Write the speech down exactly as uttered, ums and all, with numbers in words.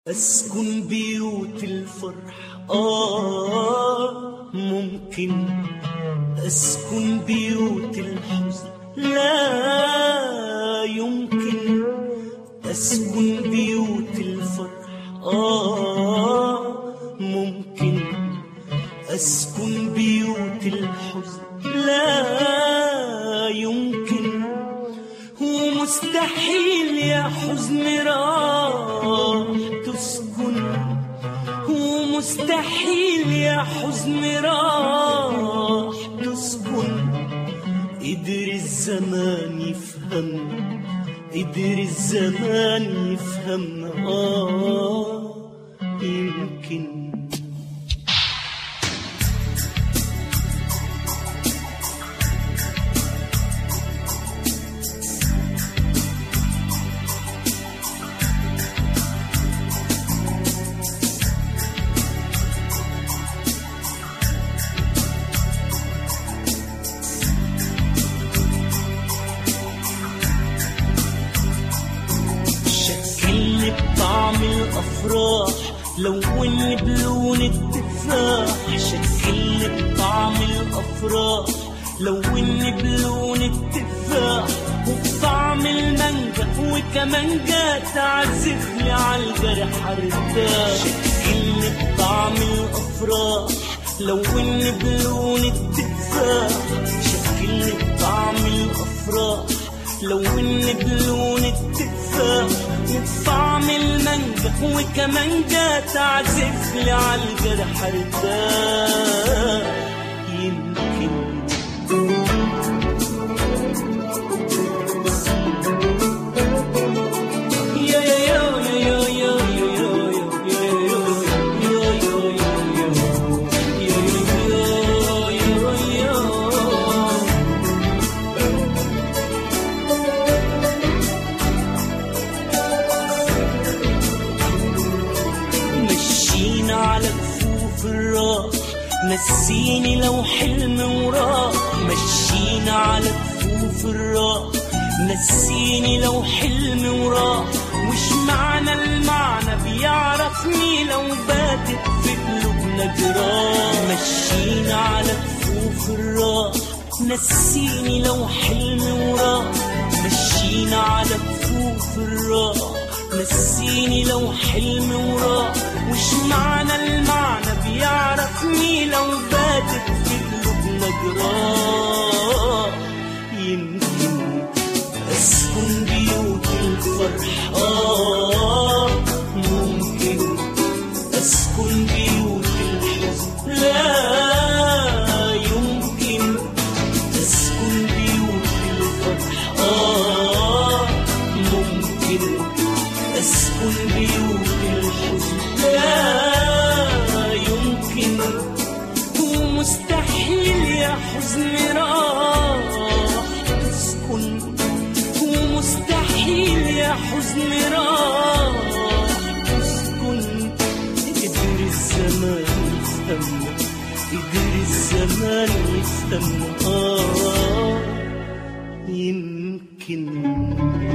أسكن بيوت الفرح آه ممكن، أسكن بيوت الحزن لا يمكن، أسكن بيوت الفرح آه ممكن، أسكن بيوت الحزن لا يمكن، ومستحيل يا حزن راح تسكن، ومستحيل يا حزن راح تسكن. قدر الزمان يفهمنا، قدر الزمان يفهمنا آه يمكن. طعم الأفراح لون بلون التفاح، شكل بطعم الأفراح لون بلون التفاح، وبطعم المانجا وكمانجا تعزف لي عالجرح ارتاح. شكل بطعم الأفراح لون بلون التفاح، شكل بطعم الأفراح لون بلون التفاح، وبطعم المانجا وكمانجا تعزف لي عالجرح ارتاح. يمكن على كفوف الراح نسيني لو حلم وراح، مشينا على كفوف الراح نسيني لو حلم وراح. وش معنى المعنى بيعرفني لو باتت في قلوبنا جراح. مشينا على كفوف الراح نسيني لو حلم وراح، مشينا على كفوف الراح نسيني لو حلم وراح. وش معنى المعنى بيعرفني لو باتت في قلوبنا جراح. يمكن أسكن بيوت الفرح آه ممكن، أسكن بيوت الحزن لا يمكن، أسكن بيوت الفرح آه ممكن، أسكن بيوت الحزن لا يمكن، ومستحيل يا حزن راح تسكن، ومستحيل يا حزن راح تسكن. قدر الزمان يفهمنا، قدر الزمان يفهمنا آه يمكن.